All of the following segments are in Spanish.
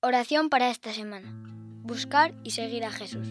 Oración para esta semana. Buscar y seguir a Jesús.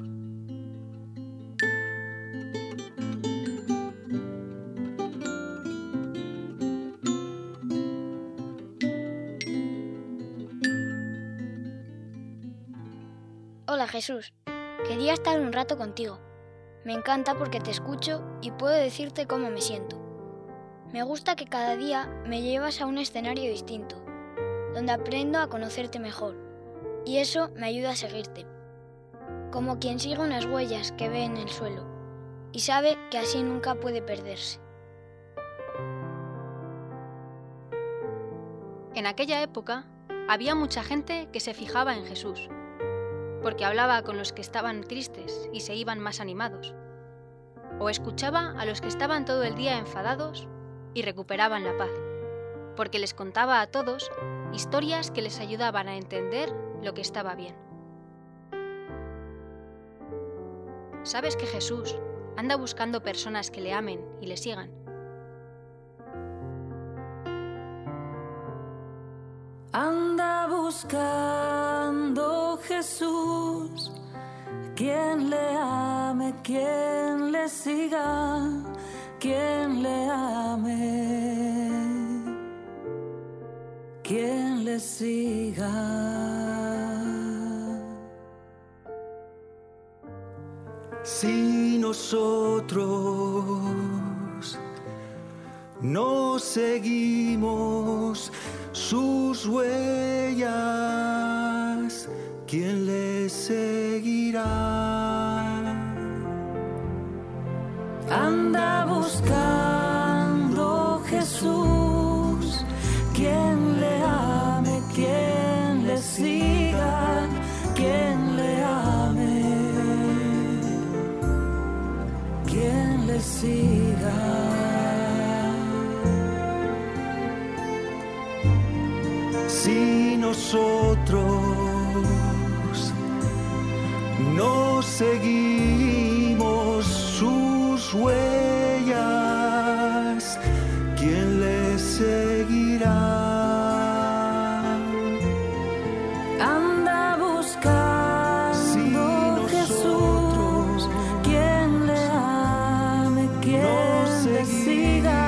Hola Jesús, quería estar un rato contigo. Me encanta porque te escucho y puedo decirte cómo me siento. Me gusta que cada día me llevas a un escenario distinto, donde aprendo a conocerte mejor, y eso me ayuda a seguirte. Como quien sigue unas huellas que ve en el suelo, y sabe que así nunca puede perderse. En aquella época había mucha gente que se fijaba en Jesús, porque hablaba con los que estaban tristes y se iban más animados, o escuchaba a los que estaban todo el día enfadados y recuperaban la paz, porque les contaba a todos historias que les ayudaban a entender lo que estaba bien. ¿Sabes que Jesús anda buscando personas que le amen y le sigan? Anda buscando Jesús, quien le ame, quien le siga, quien le ame, quien le siga. Si nosotros no seguimos sus huellas, ¿quién le seguirá? Anda buscando Jesús, quien le ame, quien le siga, quien le ame, quien le siga. Si nosotros no seguimos sus huellas, ¿quién le seguirá? Anda buscando Jesús, quien le ame, quien le siga.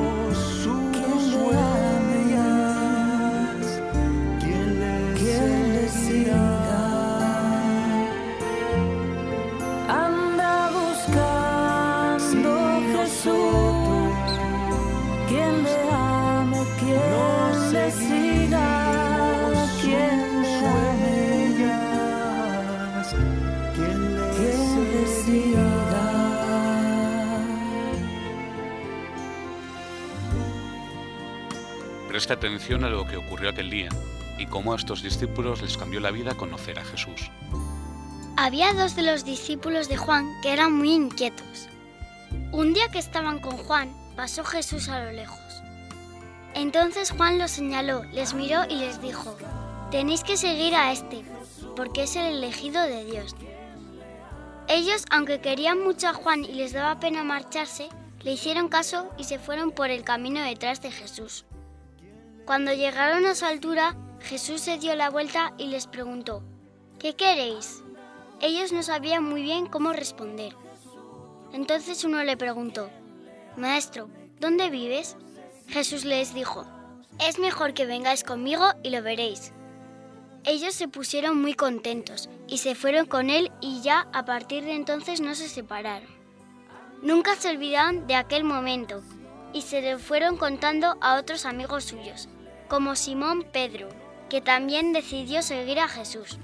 Presta atención a lo que ocurrió aquel día y cómo a estos discípulos les cambió la vida conocer a Jesús. Había dos de los discípulos de Juan que eran muy inquietos. Un día que estaban con Juan, pasó Jesús a lo lejos. Entonces Juan los señaló, les miró y les dijo: «Tenéis que seguir a este, porque es el elegido de Dios». Ellos, aunque querían mucho a Juan y les daba pena marcharse, le hicieron caso y se fueron por el camino detrás de Jesús. Cuando llegaron a su altura, Jesús se dio la vuelta y les preguntó: «¿Qué queréis?». Ellos no sabían muy bien cómo responder. Entonces uno le preguntó: «Maestro, ¿dónde vives?». Jesús les dijo: «Es mejor que vengáis conmigo y lo veréis». Ellos se pusieron muy contentos y se fueron con él y ya a partir de entonces no se separaron. Nunca se olvidaron de aquel momento y se lo fueron contando a otros amigos suyos, como Simón Pedro, que también decidió seguir a Jesús.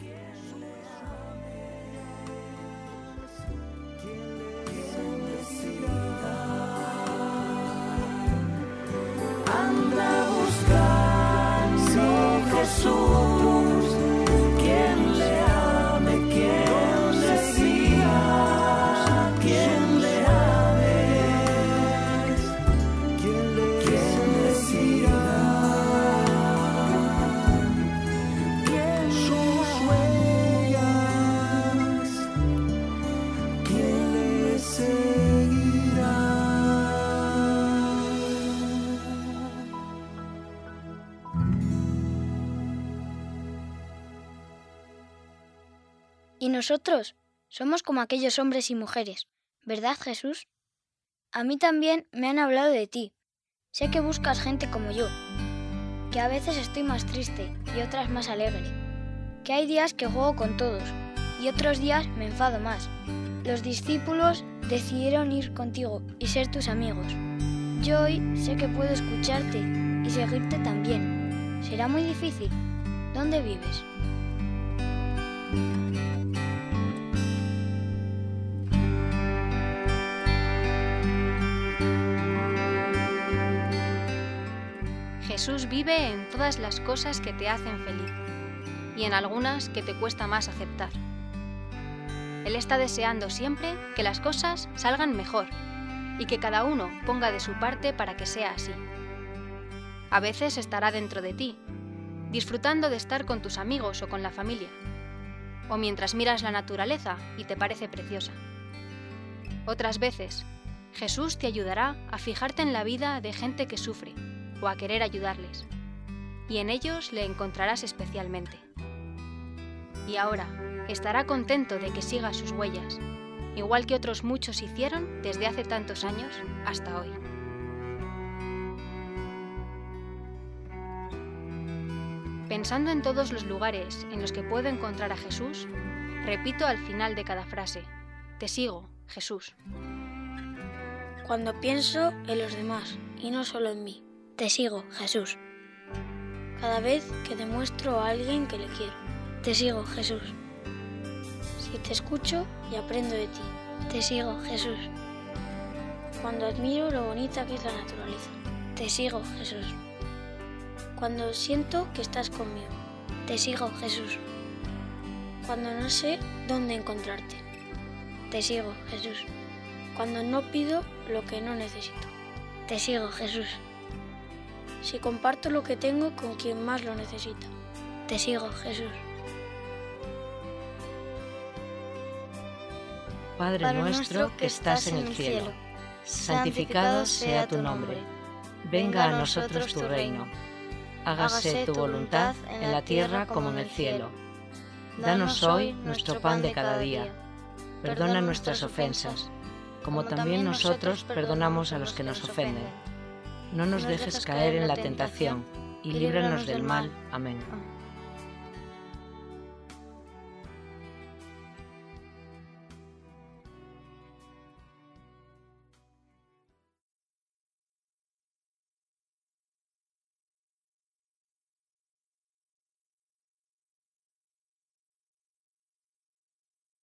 Anda buscando Jesús, quien le ame, quien le siga, quien le ame, quien le siga, quien sus Y nosotros somos como aquellos hombres y mujeres, ¿verdad, Jesús? A mí también me han hablado de ti. Sé que buscas gente como yo, que a veces estoy más triste y otras más alegre, que hay días que juego con todos y otros días me enfado más. Los discípulos decidieron ir contigo y ser tus amigos. Yo hoy sé que puedo escucharte y seguirte también. ¿Será muy difícil? ¿Dónde vives? Jesús vive en todas las cosas que te hacen feliz y en algunas que te cuesta más aceptar. Él está deseando siempre que las cosas salgan mejor y que cada uno ponga de su parte para que sea así. A veces estará dentro de ti, disfrutando de estar con tus amigos o con la familia, o mientras miras la naturaleza y te parece preciosa. Otras veces, Jesús te ayudará a fijarte en la vida de gente que sufre o a querer ayudarles, y en ellos le encontrarás especialmente. Y ahora estará contento de que sigas sus huellas, igual que otros muchos hicieron desde hace tantos años hasta hoy. Pensando en todos los lugares en los que puedo encontrar a Jesús, repito al final de cada frase: te sigo, Jesús. Cuando pienso en los demás y no solo en mí, te sigo, Jesús. Cada vez que demuestro a alguien que le quiero, te sigo, Jesús. Si te escucho y aprendo de ti, te sigo, Jesús. Cuando admiro lo bonita que es la naturaleza, te sigo, Jesús. Cuando siento que estás conmigo, te sigo, Jesús. Cuando no sé dónde encontrarte, te sigo, Jesús. Cuando no pido lo que no necesito, te sigo, Jesús. Si comparto lo que tengo con quien más lo necesita, te sigo, Jesús. Padre nuestro que estás en el cielo, santificado sea tu nombre. Venga a nosotros tu reino. Hágase tu voluntad en la tierra como en el cielo. Danos hoy nuestro pan de cada día. Perdona nuestras ofensas, como también nosotros perdonamos a los que nos ofenden. No nos dejes caer en la tentación, y líbranos del mal. Amén.